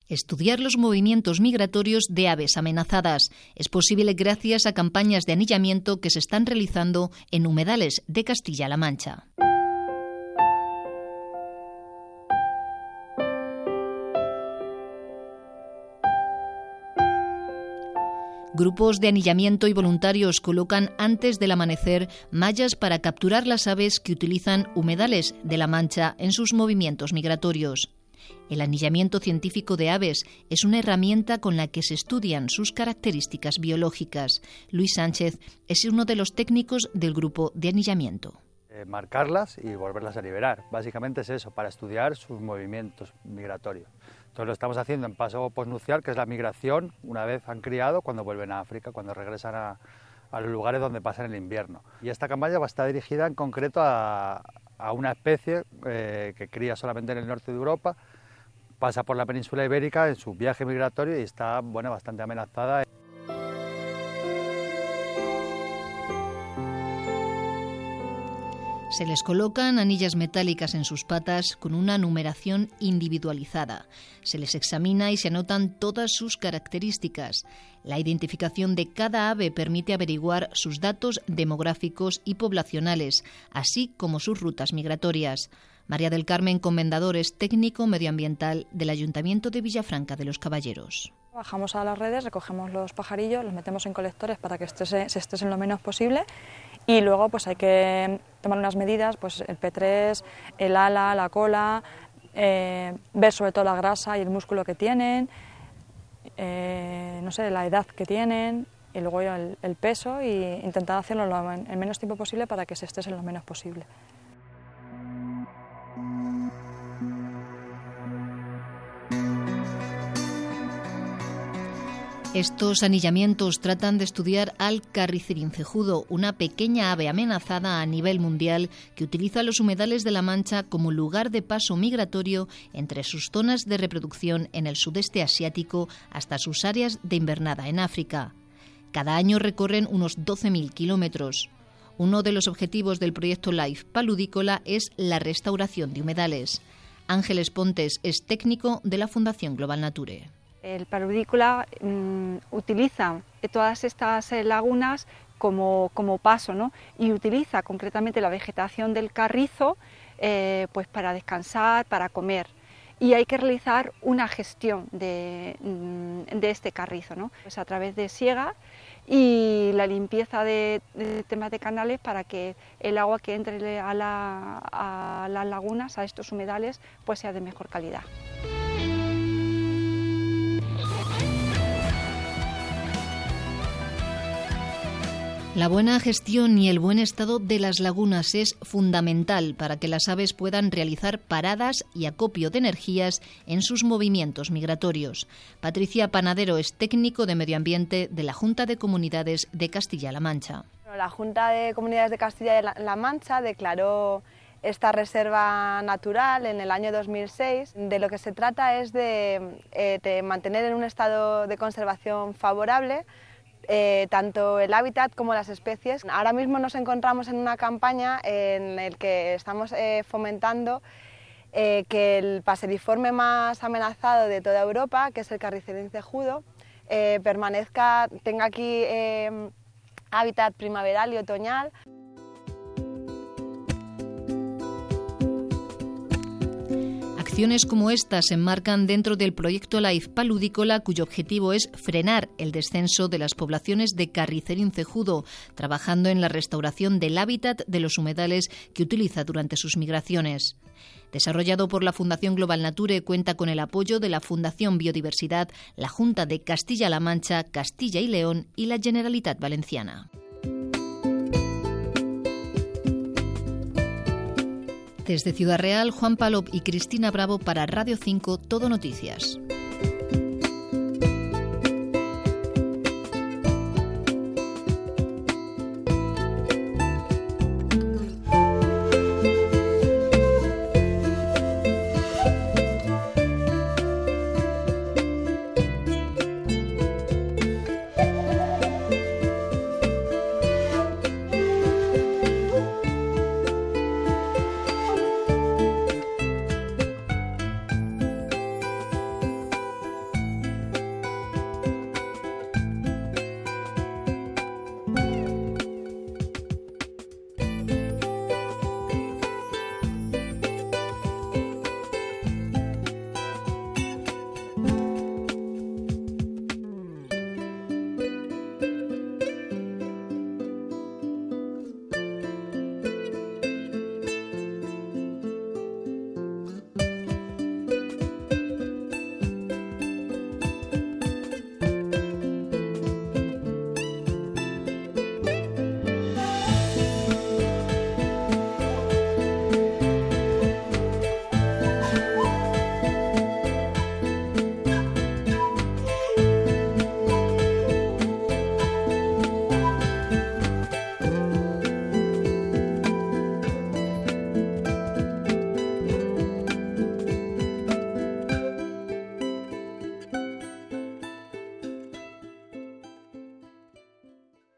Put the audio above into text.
Estudiar los movimientos migratorios de aves amenazadas es posible gracias a campañas de anillamiento que se están realizando en humedales de Castilla-La Mancha. Grupos de anillamiento y voluntarios colocan antes del amanecer mallas para capturar las aves que utilizan humedales de La Mancha en sus movimientos migratorios. El anillamiento científico de aves es una herramienta con la que se estudian sus características biológicas. Luis Sánchez es uno de los técnicos del grupo de anillamiento. Marcarlas y volverlas a liberar. Básicamente es eso, para estudiar sus movimientos migratorios. Entonces lo estamos haciendo en paso posnupcial, que es la migración una vez han criado, cuando vuelven a África, cuando regresan a los lugares donde pasan el invierno. Y esta campaña va a estar dirigida en concreto a una especie que cría solamente en el norte de Europa, pasa por la península ibérica en su viaje migratorio y está bastante amenazada. Se les colocan anillas metálicas en sus patas con una numeración individualizada. Se les examina y se anotan todas sus características. La identificación de cada ave permite averiguar sus datos demográficos y poblacionales, así como sus rutas migratorias. María del Carmen Comendador es técnico medioambiental del Ayuntamiento de Villafranca de los Caballeros. Bajamos a las redes, recogemos los pajarillos, los metemos en colectores para que se estresen lo menos posible y luego pues hay que tomar unas medidas, pues el P3, el ala, la cola, ver sobre todo la grasa y el músculo que tienen, la edad que tienen y luego el peso y intentar hacerlo en el menos tiempo posible para que se estresen lo menos posible. Estos anillamientos tratan de estudiar al carricerín-cejudo, una pequeña ave amenazada a nivel mundial que utiliza los humedales de La Mancha como lugar de paso migratorio entre sus zonas de reproducción en el sudeste asiático hasta sus áreas de invernada en África. Cada año recorren unos 12.000 kilómetros. Uno de los objetivos del proyecto LIFE Paludícola es la restauración de humedales. Ángeles Pontes es técnico de la Fundación Global Nature. El paludícola utiliza todas estas lagunas como paso, ¿no? Y utiliza concretamente la vegetación del carrizo pues para descansar, para comer. Y hay que realizar una gestión de este carrizo, ¿no? Pues a través de siega y la limpieza de temas de canales para que el agua que entre a las lagunas, a estos humedales, pues sea de mejor calidad. La buena gestión y el buen estado de las lagunas es fundamental para que las aves puedan realizar paradas y acopio de energías en sus movimientos migratorios. Patricia Panadero es técnico de medio ambiente de la Junta de Comunidades de Castilla-La Mancha. La Junta de Comunidades de Castilla-La Mancha declaró esta reserva natural en el año 2006. De lo que se trata es de mantener en un estado de conservación favorable tanto el hábitat como las especies. Ahora mismo nos encontramos en una campaña en la que estamos fomentando que el paseriforme más amenazado de toda Europa, que es el carricerín cejudo, tenga aquí hábitat primaveral y otoñal. Acciones como esta se enmarcan dentro del proyecto LIFE Paludícola, cuyo objetivo es frenar el descenso de las poblaciones de carricerín cejudo, trabajando en la restauración del hábitat de los humedales que utiliza durante sus migraciones. Desarrollado por la Fundación Global Nature, cuenta con el apoyo de la Fundación Biodiversidad, la Junta de Castilla-La Mancha, Castilla y León y la Generalitat Valenciana. Desde Ciudad Real, Juan Palop y Cristina Bravo para Radio 5, Todo Noticias.